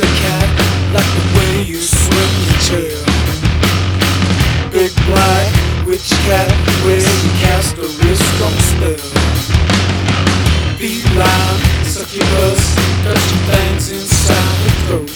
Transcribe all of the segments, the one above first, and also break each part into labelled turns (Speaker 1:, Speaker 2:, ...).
Speaker 1: Pussycat, like the way you swing your tail. Big black witch cat, where you cast a wisdom spell. Feline, succubus, touching things inside the throat.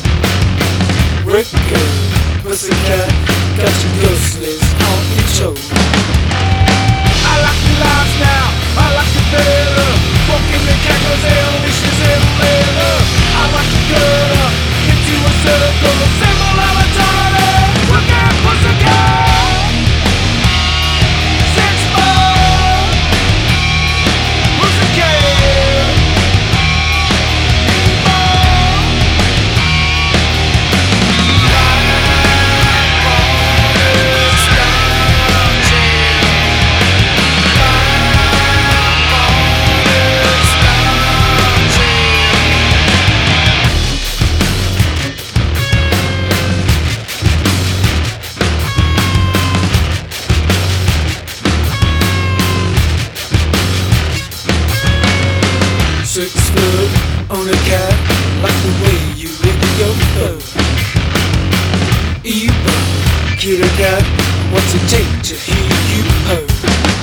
Speaker 1: Wicked pussycat, got your ghostlies on your toe.
Speaker 2: I like your lives now, I like your better. Walking the cackles, wishes and leather. I like your gutter, into a circle, a symbol of eternity. Look at pussycat, 6'4", pussycat,
Speaker 1: On a cat, like the way you lick your fur. Evil kitty cat, what's it take to hear you purr?